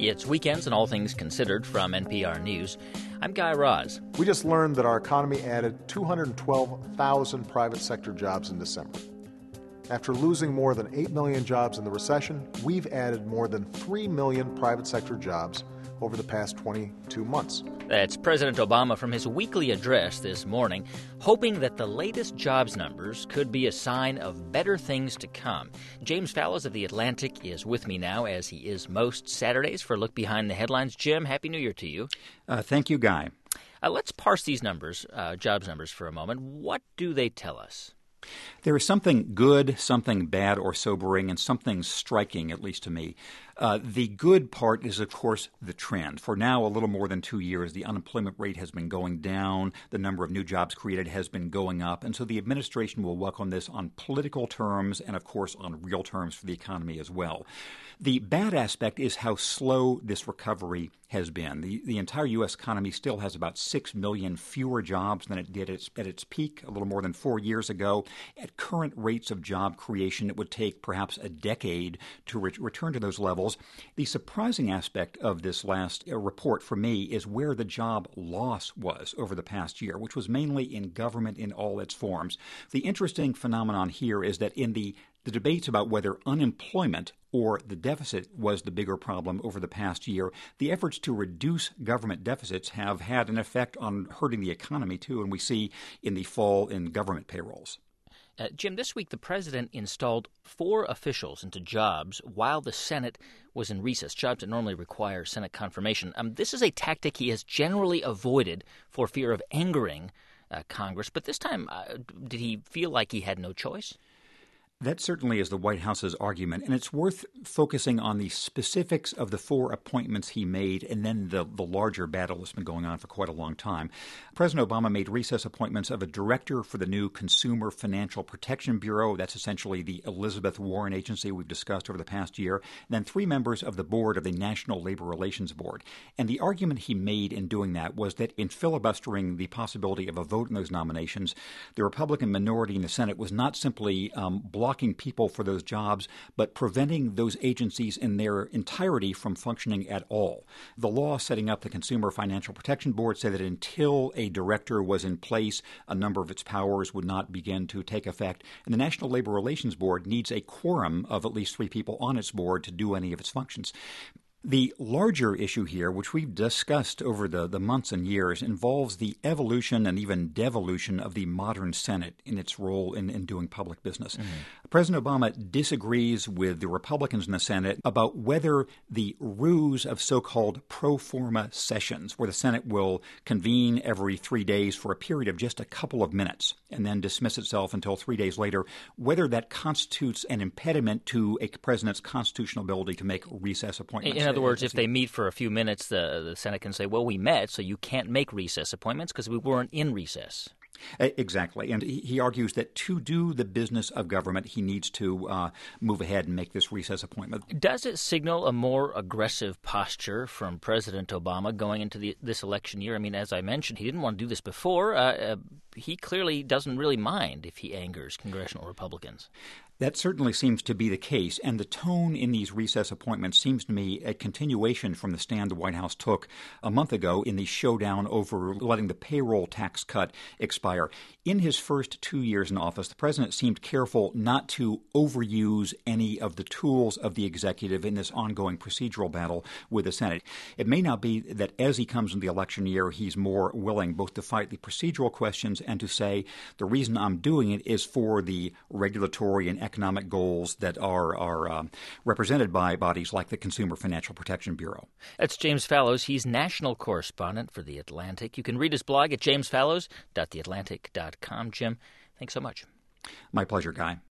It's Weekends and All Things Considered from NPR News. I'm Guy Raz. We just learned that our economy added 212,000 private sector jobs in December. After losing more than 8 million jobs in the recession, we've added more than 3 million private sector jobs over the past 22 months. That's President Obama from his weekly address this morning, hoping that the latest jobs numbers could be a sign of better things to come. James Fallows of The Atlantic is with me now, as he is most Saturdays, for a look behind the headlines. Jim, Happy New Year to you. Thank you, Guy. Let's parse these numbers, jobs numbers, for a moment. What do they tell us? There is something good, something bad or sobering, and something striking, at least to me. The good part is, of course, the trend. For now, a little more than 2 years, the unemployment rate has been going down. The number of new jobs created has been going up. And so the administration will welcome this on political terms and, of course, on real terms for the economy as well. The bad aspect is how slow this recovery has been. The entire U.S. economy still has about 6 million fewer jobs than it did at its peak a little more than 4 years ago. At current rates of job creation, it would take perhaps a decade to return to those levels. The surprising aspect of this last report for me is where the job loss was over the past year, which was mainly in government in all its forms. The interesting phenomenon here is that in the debates about whether unemployment or the deficit was the bigger problem over the past year, the efforts to reduce government deficits have had an effect on hurting the economy, too, and we see in the fall in government payrolls. Jim, this week the president installed 4 officials into jobs while the Senate was in recess, jobs that normally require Senate confirmation. This is a tactic he has generally avoided for fear of angering Congress. But this time, did he feel like he had no choice? That certainly is the White House's argument, and it's worth focusing on the specifics of the 4 appointments he made and then the larger battle that's been going on for quite a long time. President Obama made recess appointments of a director for the new Consumer Financial Protection Bureau. That's essentially the Elizabeth Warren agency we've discussed over the past year. And then 3 members of the board of the National Labor Relations Board. And the argument he made in doing that was that in filibustering the possibility of a vote in those nominations, the Republican minority in the Senate was not simply blocking people for those jobs, but preventing those agencies in their entirety from functioning at all. The law setting up the Consumer Financial Protection Board said that until a director was in place, a number of its powers would not begin to take effect. And the National Labor Relations Board needs a quorum of at least 3 people on its board to do any of its functions. The larger issue here, which we've discussed over the months and years, involves the evolution and even devolution of the modern Senate in its role in doing public business. Mm-hmm. President Obama disagrees with the Republicans in the Senate about whether the ruse of so-called pro forma sessions, where the Senate will convene every 3 days for a period of just a couple of minutes and then dismiss itself until 3 days later, whether that constitutes an impediment to a president's constitutional ability to make recess appointments. In other words, if they meet for a few minutes, the Senate can say, well, we met, so you can't make recess appointments because we weren't in recess. Exactly. And he argues that to do the business of government, he needs to move ahead and make this recess appointment. Does it signal a more aggressive posture from President Obama going into this election year? I mean, as I mentioned, he didn't want to do this before. He clearly doesn't really mind if he angers congressional Republicans. That certainly seems to be the case, and the tone in these recess appointments seems to me a continuation from the stand the White House took a month ago in the showdown over letting the payroll tax cut expire. In his first 2 years in office, the president seemed careful not to overuse any of the tools of the executive in this ongoing procedural battle with the Senate. It may now be that as he comes into the election year, he's more willing both to fight the procedural questions and to say, the reason I'm doing it is for the regulatory and economic goals that are represented by bodies like the Consumer Financial Protection Bureau. That's James Fallows. He's national correspondent for The Atlantic. You can read his blog at jamesfallows.theatlantic.com. Jim, thanks so much. My pleasure, Guy.